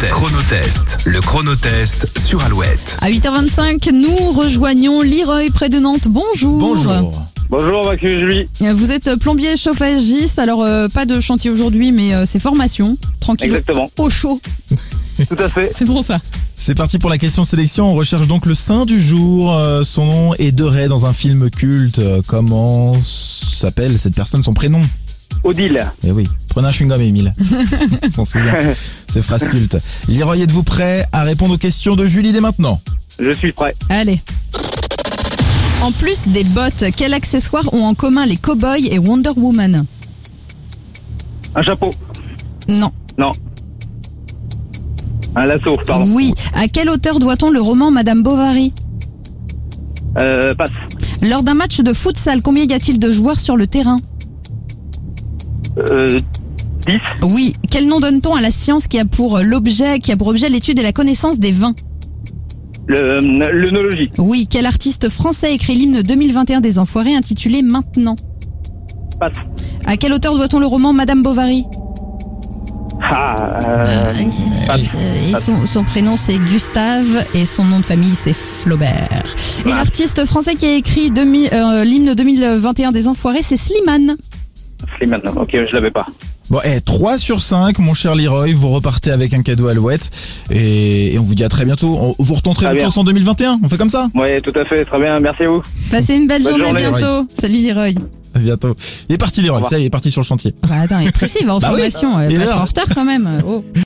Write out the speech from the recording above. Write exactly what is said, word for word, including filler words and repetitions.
chronotest. Chronotest. Le chronotest sur Alouette. À huit heures vingt-cinq, nous rejoignons Leroy près de Nantes. Bonjour. Bonjour. Bonjour, Max Julie. Vous êtes plombier chauffagiste, alors euh, pas de chantier aujourd'hui, mais euh, c'est formation. Tranquille. Exactement. Au chaud. Tout à fait. C'est bon ça. C'est parti pour la question sélection. On recherche donc le saint du jour. Euh, son nom est de Ray dans un film culte. Euh, comment s'appelle cette personne, son prénom? Odile. Eh oui, prenez un chewing-gum, Émile. On s'en souvient. C'est phrase culte. Leroy, êtes-vous prêt à répondre aux questions de Julie dès maintenant? Je suis prêt. Allez. En plus des bottes, quels accessoires ont en commun les cow-boys et Wonder Woman? Un chapeau. Non. Non. Un lasso, pardon. Oui. À quel auteur doit-on le roman Madame Bovary? Euh, passe. Lors d'un match de futsal, combien y a-t-il de joueurs sur le terrain? Euh, dix. Oui. Quel nom donne-t-on à la science qui a pour l'objet, qui a pour objet l'étude et la connaissance des vins? Le, l'œnologie. Oui. Quel artiste français écrit l'hymne deux mille vingt et un des Enfoirés intitulé Maintenant? Passe. À quel auteur doit-on le roman Madame Bovary? Ah, euh, passe. Et son, son prénom c'est Gustave et son nom de famille c'est Flaubert. Et Ah. l'artiste français qui a écrit demi- euh, l'hymne deux mille vingt et un des Enfoirés c'est Slimane. Slimane. Ok, je l'avais pas. Bon, eh, trois sur cinq, mon cher Leroy. Vous repartez avec un cadeau Alouette. Et, et on vous dit à très bientôt. On- vous retenterez Très votre bien. chanson deux mille vingt et un. On fait comme ça? Ouais, tout à fait. Très bien. Merci à vous. Passez une belle Bonne journée, à journée, bientôt. Salut Leroy. À bientôt. Il est parti, Leroy. Au revoir. Ça, il est parti sur le chantier. Bah attends, il est précis, il va en Bah oui. formation, euh, Il est pas être là. en retard quand même. Oh.